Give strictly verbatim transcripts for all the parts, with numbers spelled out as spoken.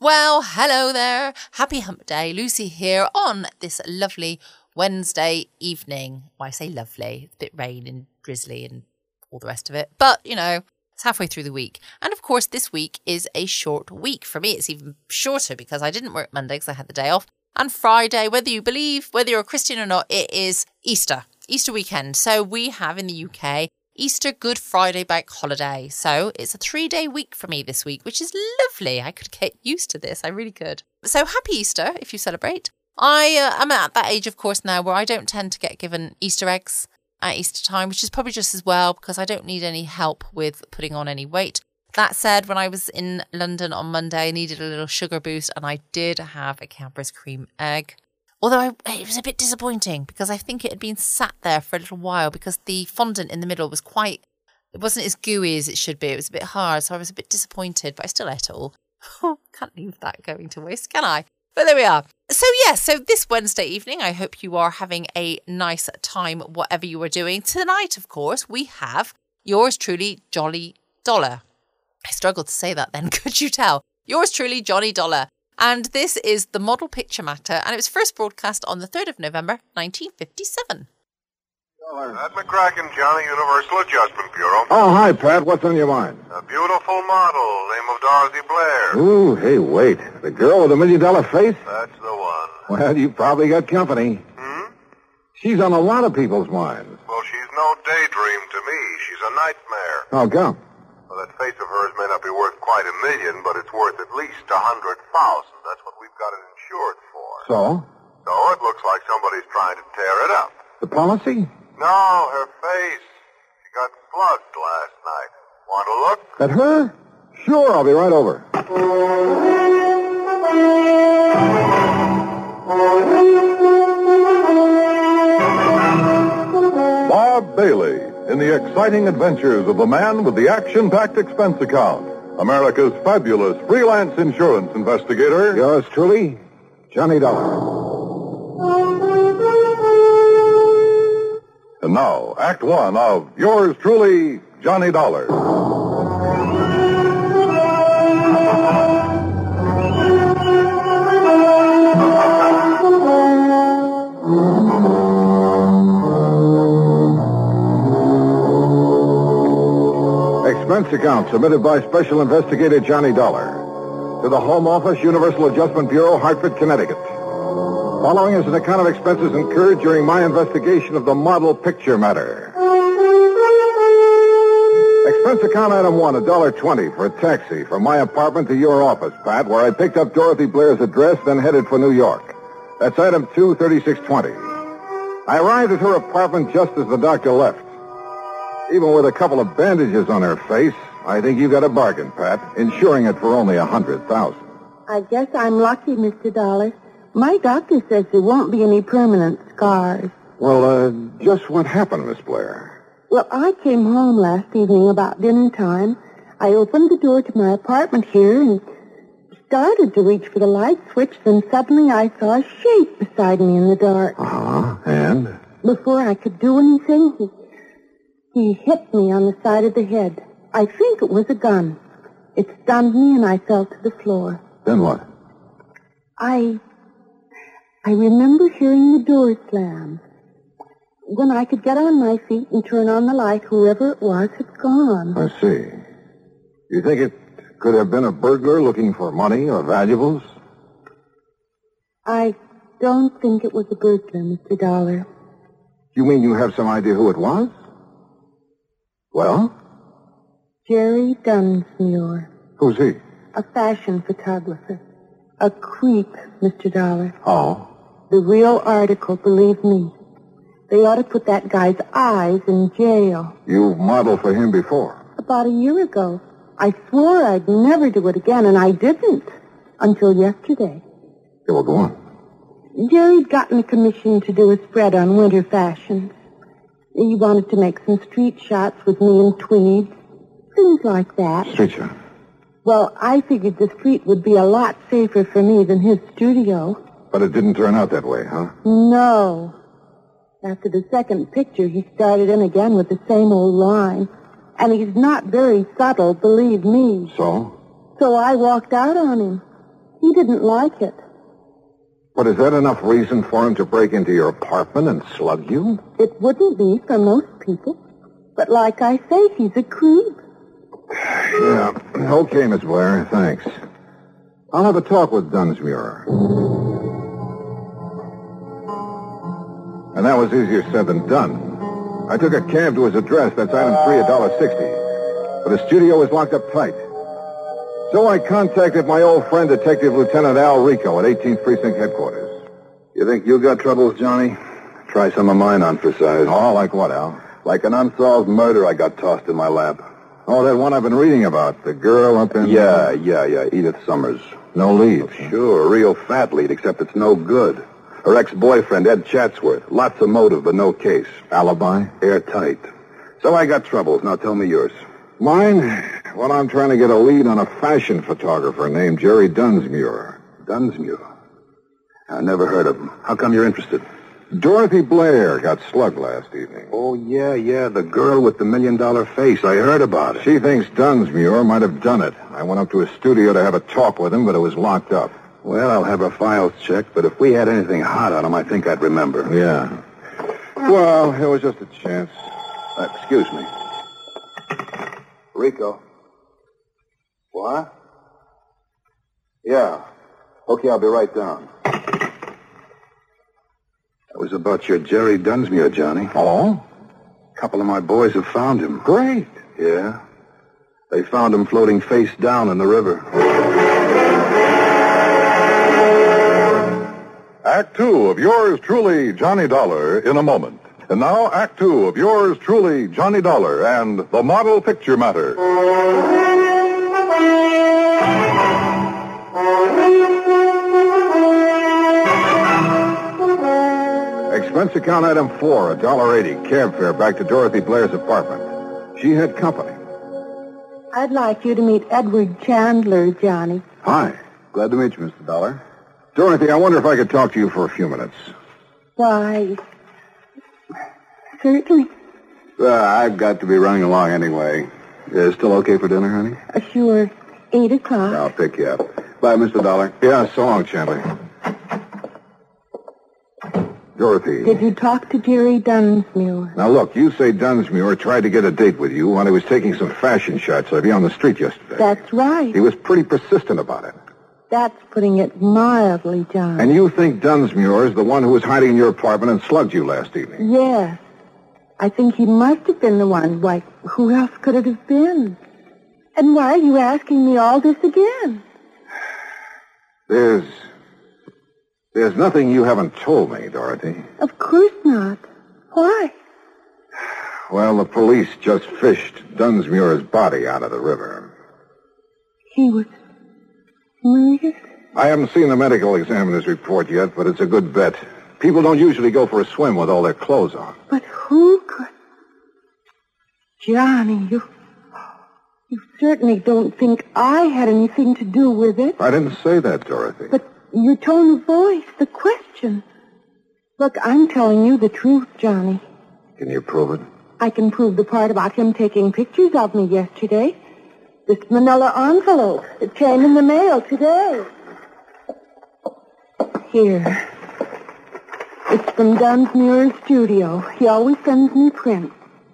Well, hello there. Happy Hump Day. Lucy here on this lovely Wednesday evening. Well, I say lovely. It's a bit rain and drizzly and all the rest of it. But, you know, it's halfway through the week. And, of course, this week is a short week. For me, it's even shorter because I didn't work Monday because I had the day off. And Friday, whether you believe, whether you're a Christian or not, it is Easter. Easter weekend. So we have in the U K Easter Good Friday bank holiday. So it's a three-day week for me this week, which is lovely. I could get used to this. I really could. So happy Easter if you celebrate. I uh, am at that age, of course, now where I don't tend to get given Easter eggs at Easter time, which is probably just as well because I don't need any help with putting on any weight. That said, when I was in London on Monday, I needed a little sugar boost and I did have a Cadbury's cream egg. Although I, it was a bit disappointing because I think it had been sat there for a little while because the fondant in the middle was quite, it wasn't as gooey as it should be. It was a bit hard, so I was a bit disappointed, but I still ate it all. Can't leave that going to waste, can I? But there we are. So yeah, so this Wednesday evening, I hope you are having a nice time, whatever you are doing. Tonight, of course, we have yours truly, Johnny Dollar. I struggled to say that then, could you tell? Yours truly, Johnny Dollar. And this is the Model Picture Matter, and it was first broadcast on the third of November, nineteen fifty-seven. Pat McCracken, Johnny, Universal Adjustment Bureau. Oh, hi, Pat. What's on your mind? A beautiful model, name of Dorothy Blair. Ooh, hey, wait. The girl with the million-dollar face? That's the one. Well, you probably got company. Hmm? She's on a lot of people's minds. Well, she's no daydream to me. She's a nightmare. Oh, come. Well, that face of hers may not be worth quite a million, but it's worth at least a hundred thousand. That's what we've got it insured for. So? So it looks like somebody's trying to tear it up. The policy? No, her face. She got plugged last night. Want to look? At her? Sure, I'll be right over. Bob Bailey in the exciting adventures of the man with the action-packed expense account. America's fabulous freelance insurance investigator. Yours truly, Johnny Dollar. And now, Act One of yours truly, Johnny Dollar. Expense account submitted by Special Investigator Johnny Dollar to the Home Office, Universal Adjustment Bureau, Hartford, Connecticut. Following is an account of expenses incurred during my investigation of the Model Picture Matter. Expense account item one, a dollar twenty for a taxi from my apartment to your office, Pat, where I picked up Dorothy Blair's address, then headed for New York. That's item two, thirty-six twenty. I arrived at her apartment just as the doctor left. Even with a couple of bandages on her face, I think you got a bargain, Pat, insuring it for only a hundred thousand. I guess I'm lucky, Mister Dollar. My doctor says there won't be any permanent scars. Well, uh, just what happened, Miss Blair? Well, I came home last evening about dinner time. I opened the door to my apartment here and started to reach for the light switch, then suddenly I saw a shape beside me in the dark. Uh-huh, and? Before I could do anything, he, he hit me on the side of the head. I think it was a gun. It stunned me and I fell to the floor. Then what? I... I remember hearing the door slam. When I could get on my feet and turn on the light, whoever it was had gone. I see. You think it could have been a burglar looking for money or valuables? I don't think it was a burglar, Mister Dollar. You mean you have some idea who it was? Well? Jerry Dunsmuir. Who's he? A fashion photographer. A creep, Mister Dollar. Oh? The real article, believe me. They ought to put that guy's eyes in jail. You modeled for him before? About a year ago. I swore I'd never do it again, and I didn't. Until yesterday. Yeah, well, go on. Jerry'd gotten a commission to do a spread on winter fashions. He wanted to make some street shots with me in tweeds. Things like that. Street shots? Well, I figured the street would be a lot safer for me than his studio. But it didn't turn out that way, huh? No. After the second picture, he started in again with the same old line. And he's not very subtle, believe me. So? So I walked out on him. He He didn't like it. But is that enough reason for him to break into your apartment and slug you? It wouldn't be for most people. But like I say, he's a creep. Yeah. Okay, Miss Blair. Thanks. I'll have a talk with Dunsmuir. And that was easier said than done. I took a cab to his address. That's item three, a dollar sixty. But his studio was locked up tight. So I contacted my old friend, Detective Lieutenant Al Rico at eighteenth Precinct Headquarters. You think you got troubles, Johnny? Try some of mine on for size. Oh, like what, Al? Like an unsolved murder I got tossed in my lap. Oh, that one I've been reading about. The girl up in... Yeah, yeah, yeah. Edith Summers. No lead. Sure, a real fat lead, except it's no good. Her ex-boyfriend, Ed Chatsworth. Lots of motive, but no case. Alibi? Airtight. So I got troubles. Now tell me yours. Mine? Well, I'm trying to get a lead on a fashion photographer named Jerry Dunsmuir. Dunsmuir? I never heard of him. How come you're interested? Dorothy Blair got slugged last evening. Oh, yeah, yeah, the girl with the million-dollar face. I heard about it. She thinks Dunsmuir might have done it. I went up to his studio to have a talk with him, but it was locked up. Well, I'll have her files checked, but if we had anything hot on him, I think I'd remember. Yeah. Well, it was just a chance. Uh, excuse me. Rico. What? Yeah. Okay, I'll be right down. It was about your Jerry Dunsmuir, Johnny. Oh? A couple of my boys have found him. Great. Yeah. They found him floating face down in the river. Act two of yours truly, Johnny Dollar, in a moment. And now, Act two of yours truly, Johnny Dollar, and the Model Picture Matter. Expense account item four, a dollar eighty, cab fare back to Dorothy Blair's apartment. She had company. I'd like you to meet Edward Chandler, Johnny. Hi. Glad to meet you, Mister Dollar. Dorothy, I wonder if I could talk to you for a few minutes. Why, certainly. Uh, I've got to be running along anyway. Uh, still okay for dinner, honey? Uh, sure. Eight o'clock. I'll pick you up. Bye, Mister Dollar. Yeah, so long, Chandler. Dorothy. Did you talk to Jerry Dunsmuir? Now, look, you say Dunsmuir tried to get a date with you while he was taking some fashion shots of you on the street yesterday. That's right. He was pretty persistent about it. That's putting it mildly, John. And you think Dunsmuir is the one who was hiding in your apartment and slugged you last evening? Yes. I think he must have been the one. Why, who else could it have been? And why are you asking me all this again? There's... There's nothing you haven't told me, Dorothy. Of course not. Why? Well, the police just fished Dunsmuir's body out of the river. He was murdered? I haven't seen the medical examiner's report yet, but it's a good bet. People don't usually go for a swim with all their clothes on. But who could... Johnny, you... You certainly don't think I had anything to do with it. I didn't say that, Dorothy. But your tone of voice, the question. Look, I'm telling you the truth, Johnny. Can you prove it? I can prove the part about him taking pictures of me yesterday. This manila envelope that came in the mail today. Here. It's from Dunsmuir's studio. He always sends me prints.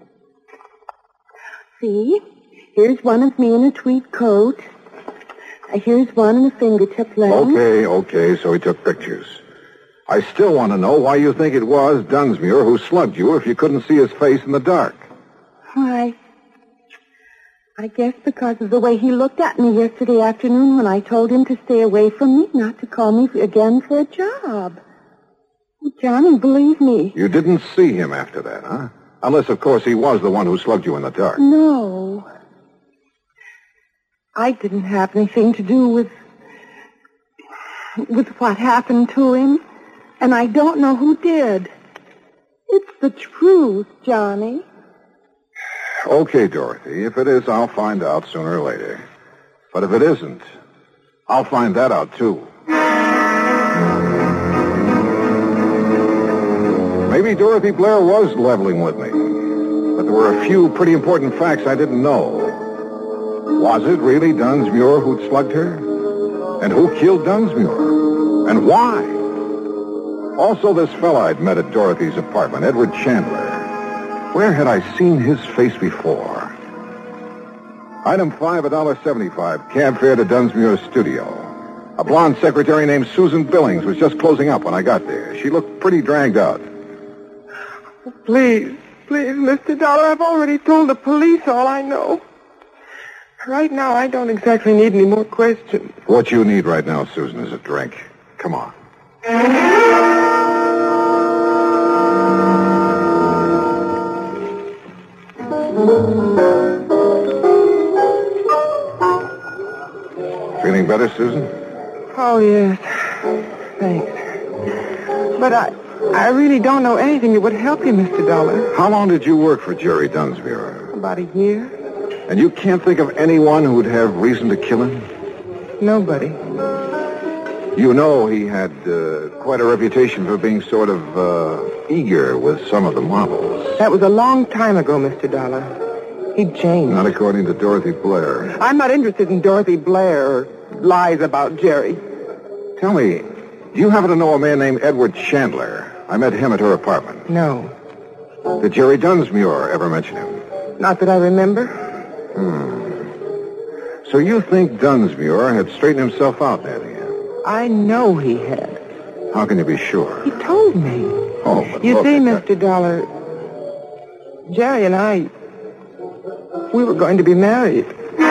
See? Here's one of me in a tweed coat. Here's one in a fingertip lens. Okay, okay, so he took pictures. I still want to know why you think it was Dunsmuir who slugged you if you couldn't see his face in the dark. Why, I guess because of the way he looked at me yesterday afternoon when I told him to stay away from me, not to call me again for a job. Johnny, believe me. You didn't see him after that, huh? Unless, of course, he was the one who slugged you in the dark. No. I didn't have anything to do with... with what happened to him. And I don't know who did. It's the truth, Johnny. Okay, Dorothy. If it is, I'll find out sooner or later. But if it isn't, I'll find that out, too. Maybe Dorothy Blair was leveling with me. But there were a few pretty important facts I didn't know. Was it really Dunsmuir who'd slugged her? And who killed Dunsmuir? And why? Also, this fella I'd met at Dorothy's apartment, Edward Chandler. Where had I seen his face before? Item five, a dollar seventy-five. Cab fare to Dunsmuir's studio. A blonde secretary named Susan Billings was just closing up when I got there. She looked pretty dragged out. Please, please, Mister Dollar, I've already told the police all I know. Right now, I don't exactly need any more questions. What you need right now, Susan, is a drink. Come on. Feeling better, Susan? Oh, yes. Thanks. But I I really don't know anything that would help you, Mister Dollar. How long did you work for Jerry Dunsmuir? About a year. And you can't think of anyone who'd have reason to kill him? Nobody. You know he had uh, quite a reputation for being sort of uh, eager with some of the models. That was a long time ago, Mister Dollar. He'd changed. Not according to Dorothy Blair. I'm not interested in Dorothy Blair or lies about Jerry. Tell me, do you happen to know a man named Edward Chandler? I met him at her apartment. No. Did Jerry Dunsmuir ever mention him? Not that I remember. Hmm. So you think Dunsmuir had straightened himself out, had he? I know he had. How can you be sure? He told me. Oh, but You look, see, it- Mister Dollar, Jerry and I, we were going to be married.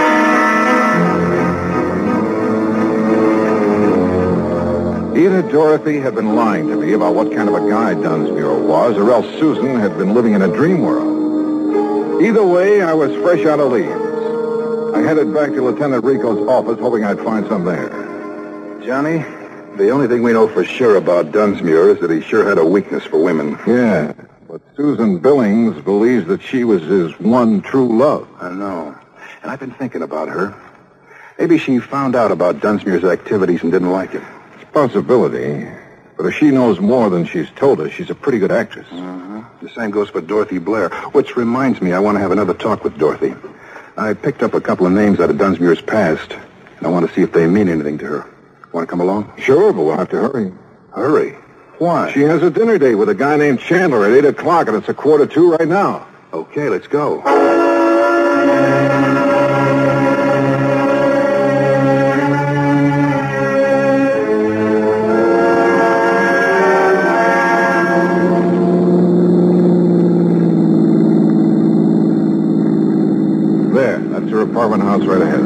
Either Dorothy had been lying to me about what kind of a guy Dunsmuir was, or else Susan had been living in a dream world. Either way, I was fresh out of leaves. I headed back to Lieutenant Rico's office, hoping I'd find some there. Johnny, the only thing we know for sure about Dunsmuir is that he sure had a weakness for women. Yeah, but Susan Billings believes that she was his one true love. I know. And I've been thinking about her. Maybe she found out about Dunsmuir's activities and didn't like him. It's a possibility. But if she knows more than she's told us, she's a pretty good actress. Uh-huh. The same goes for Dorothy Blair, which reminds me I want to have another talk with Dorothy. I picked up a couple of names out of Dunsmuir's past, and I want to see if they mean anything to her. Want to come along? Sure, but we'll have to hurry. Hurry. Why? She has a dinner date with a guy named Chandler at eight o'clock, and it's a quarter to right now. Okay, let's go. There, that's her apartment house right ahead.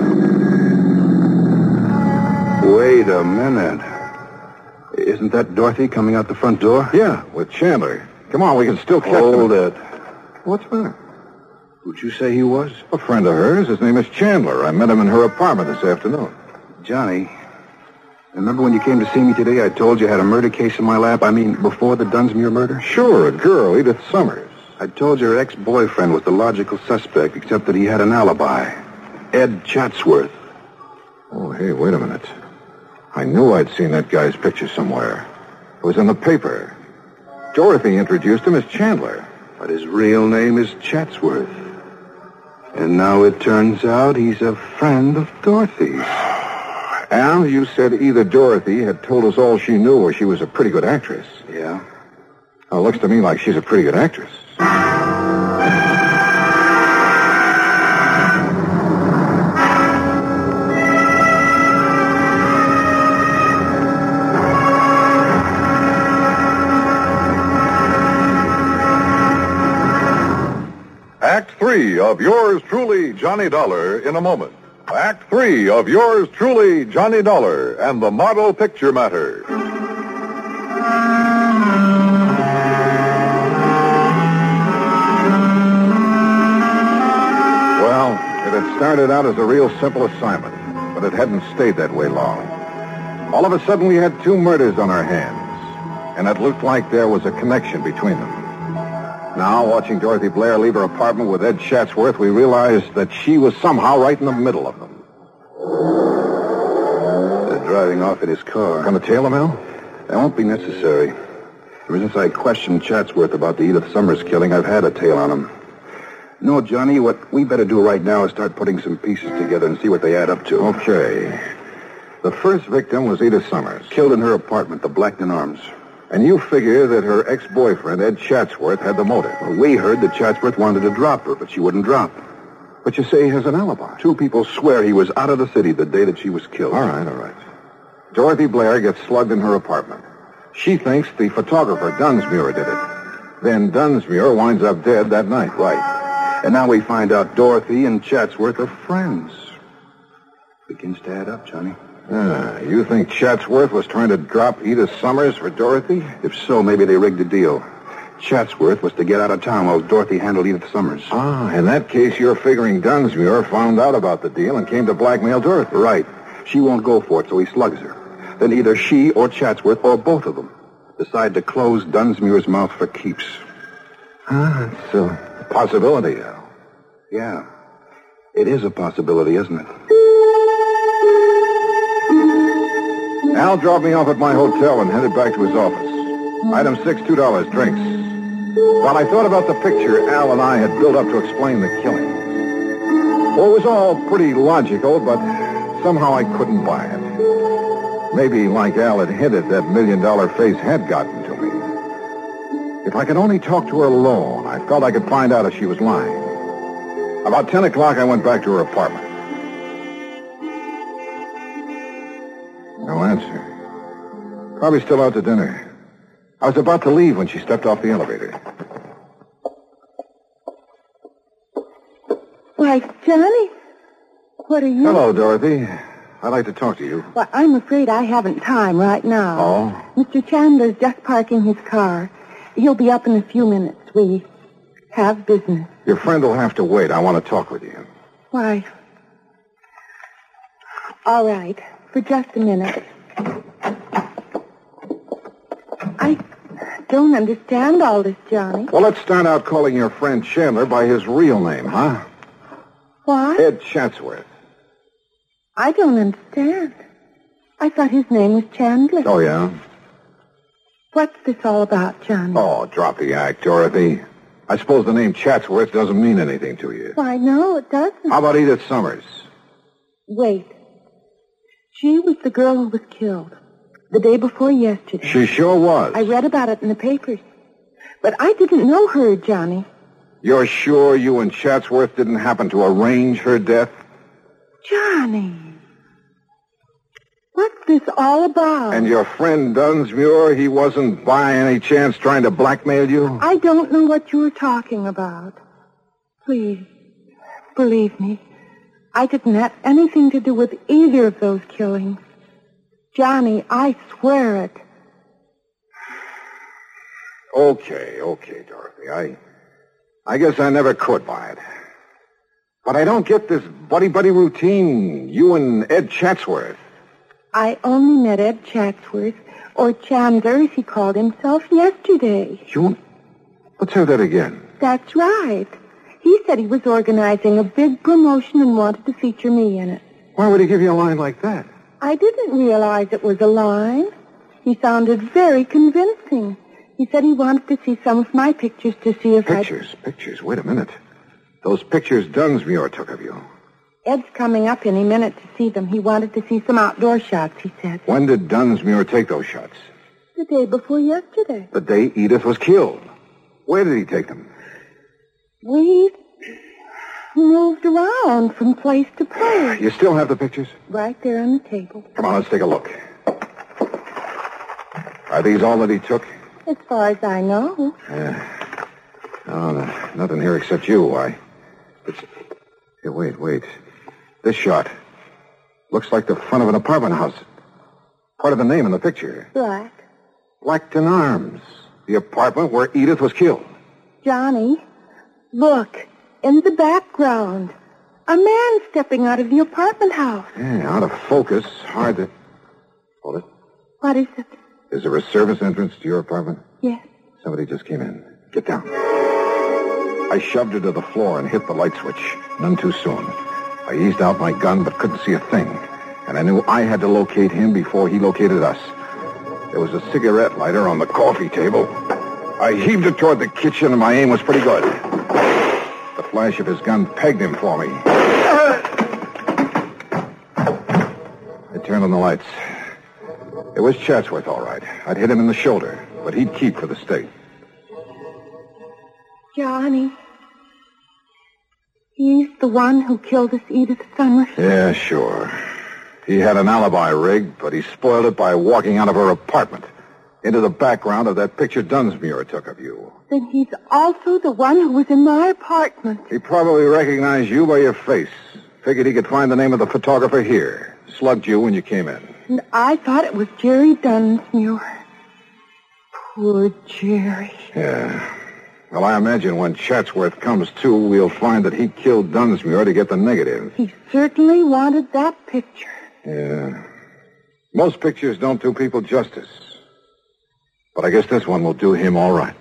Wait a minute. Isn't that Dorothy coming out the front door? Yeah, with Chandler. Come on, we can still catch Hold them. it. What's the matter? Who'd you say he was? A friend of hers. His name is Chandler. I met him in her apartment this afternoon. Johnny, remember when you came to see me today, I told you I had a murder case in my lap? I mean, before the Dunsmuir murder? Sure, a girl, Edith Summers. I told you her ex-boyfriend was the logical suspect, except that he had an alibi. Ed Chatsworth. Oh, hey, wait a minute. I knew I'd seen that guy's picture somewhere. It was in the paper. Dorothy introduced him as Chandler. But his real name is Chatsworth. And now it turns out he's a friend of Dorothy's. Al, you said either Dorothy had told us all she knew or she was a pretty good actress. Yeah? Well, it looks to me like she's a pretty good actress. Act three of yours truly, Johnny Dollar, in a moment. Act three of yours truly, Johnny Dollar, and the Model Picture Matter. Well, it had started out as a real simple assignment, but it hadn't stayed that way long. All of a sudden, we had two murders on our hands, and it looked like there was a connection between them. Now, watching Dorothy Blair leave her apartment with Ed Chatsworth, we realized that she was somehow right in the middle of them. They're driving off in his car. Gonna tail him, Al? That won't be necessary. Ever since I questioned Chatsworth about the Edith Summers killing, I've had a tail on him. No, Johnny, what we better do right now is start putting some pieces together and see what they add up to. Okay. The first victim was Edith Summers. Killed in her apartment, the Blackton Arms. And you figure that her ex-boyfriend, Ed Chatsworth, had the motive. Well, we heard that Chatsworth wanted to drop her, but she wouldn't drop. But you say he has an alibi. Two people swear he was out of the city the day that she was killed. All right, all right. Dorothy Blair gets slugged in her apartment. She thinks the photographer, Dunsmuir, did it. Then Dunsmuir winds up dead that night. Right. And now we find out Dorothy and Chatsworth are friends. Begins to add up, Johnny. Ah, you think Chatsworth was trying to drop Edith Summers for Dorothy? If so, maybe they rigged the deal. Chatsworth was to get out of town while Dorothy handled Edith Summers. Ah, in that case, you're figuring Dunsmuir found out about the deal and came to blackmail Dorothy. Right. She won't go for it, so he slugs her. Then either she or Chatsworth, or both of them, decide to close Dunsmuir's mouth for keeps. Ah, it's a possibility, Al. Yeah. It is a possibility, isn't it? Al dropped me off at my hotel and headed back to his office. Item six, two dollars, drinks. While I thought about the picture Al and I had built up to explain the killing. Well, it was all pretty logical, but somehow I couldn't buy it. Maybe, like Al had hinted, that million-dollar face had gotten to me. If I could only talk to her alone, I felt I could find out if she was lying. About ten o'clock, I went back to her apartment. No answer. Probably still out to dinner. I was about to leave when she stepped off the elevator. Why, Johnny, what are you... Hello, Dorothy. I'd like to talk to you. Well, I'm afraid I haven't time right now. Oh? Mister Chandler's just parking his car. He'll be up in a few minutes. We have business. Your friend will have to wait. I want to talk with you. Why? All right. For just a minute. I don't understand all this, Johnny. Well, let's start out calling your friend Chandler by his real name, huh? What? Ed Chatsworth. I don't understand. I thought his name was Chandler. Oh, yeah? What's this all about, Johnny? Oh, drop the act, Dorothy. I suppose the name Chatsworth doesn't mean anything to you. Why, no, it doesn't. How about Edith Summers? Wait. She was the girl who was killed the day before yesterday. She sure was. I read about it in the papers. But I didn't know her, Johnny. You're sure you and Chatsworth didn't happen to arrange her death? Johnny. What's this all about? And your friend Dunsmuir, he wasn't by any chance trying to blackmail you? I don't know what you're talking about. Please, believe me. I didn't have anything to do with either of those killings. Johnny, I swear it. Okay, okay, Dorothy. I I guess I never could buy it. But I don't get this buddy-buddy routine. You and Ed Chatsworth. I only met Ed Chatsworth, or Chandler, as he called himself, yesterday. You... Let's have that again. That's right. He said he was organizing a big promotion and wanted to feature me in it. Why would he give you a line like that? I didn't realize it was a line. He sounded very convincing. He said he wanted to see some of my pictures to see if Pictures, I'd... pictures. Wait a minute. Those pictures Dunsmuir took of you. Ed's coming up any minute to see them. He wanted to see some outdoor shots, he said. When did Dunsmuir take those shots? The day before yesterday. The day Edith was killed. Where did he take them? We moved around from place to place. You still have the pictures? Right there on the table. Come on, let's take a look. Are these all that he took? As far as I know. Yeah. No, no, nothing here except you. Why? It's... Here, wait, wait. This shot looks like the front of an apartment house. Part of the name in the picture. Black. Blackton Arms. The apartment where Edith was killed. Johnny, look. In the background. A man stepping out of the apartment house. Yeah, out of focus. Hard to... Hold it. What is it? Is there a service entrance to your apartment? Yes. Somebody just came in. Get down. I shoved her to the floor and hit the light switch. None too soon. I eased out my gun but couldn't see a thing. And I knew I had to locate him before he located us. There was a cigarette lighter on the coffee table. I heaved it toward the kitchen and my aim was pretty good. The flash of his gun pegged him for me. It turned on the lights. It was Chatsworth, all right. I'd hit him in the shoulder, but he'd keep for the state. Johnny. He's the one who killed this Edith Summers. Yeah, sure. He had an alibi rigged, but he spoiled it by walking out of her apartment into the background of that picture Dunsmuir took of you. Then he's also the one who was in my apartment. He probably recognized you by your face. Figured he could find the name of the photographer here. Slugged you when you came in. And I thought it was Jerry Dunsmuir. Poor Jerry. Yeah. Well, I imagine when Chatsworth comes to, we'll find that he killed Dunsmuir to get the negative. He certainly wanted that picture. Yeah. Most pictures don't do people justice. But I guess this one will do him all right.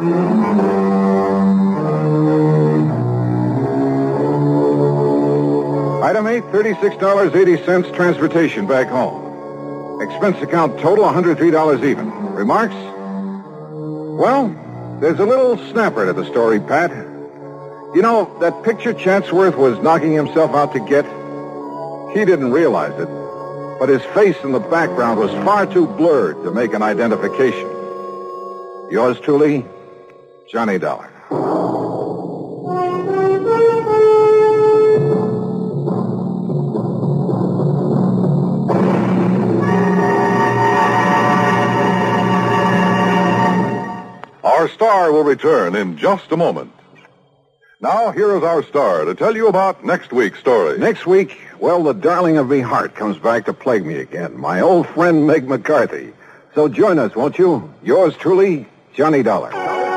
Item eight, thirty-six dollars and eighty cents transportation back home. Expense account total, one hundred three dollars even. Remarks? Well, there's a little snapper to the story, Pat. You know, that picture Chatsworth was knocking himself out to get? He didn't realize it, but his face in the background was far too blurred to make an identification. Yours truly, Johnny Dollar. Our star will return in just a moment. Now, here is our star to tell you about next week's story. Next week, well, the darling of me heart comes back to plague me again. My old friend Meg McCarthy. So join us, won't you? Yours truly, Johnny Dollar.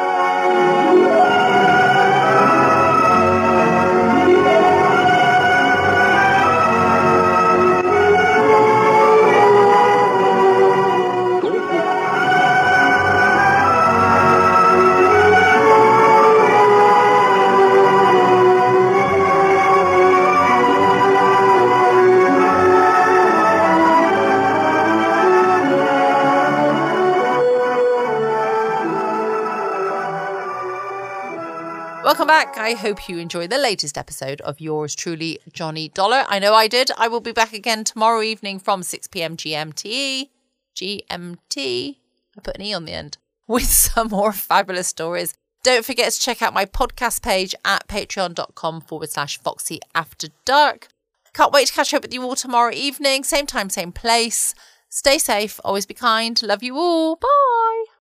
Welcome back. I hope you enjoyed the latest episode of yours truly, Johnny Dollar. I know I did. I will be back again tomorrow evening from six p.m. G M T. G M T. I put an E on the end. With some more fabulous stories. Don't forget to check out my podcast page at patreon.com forward slash Foxy After Dark. Can't wait to catch up with you all tomorrow evening. Same time, same place. Stay safe. Always be kind. Love you all. Bye.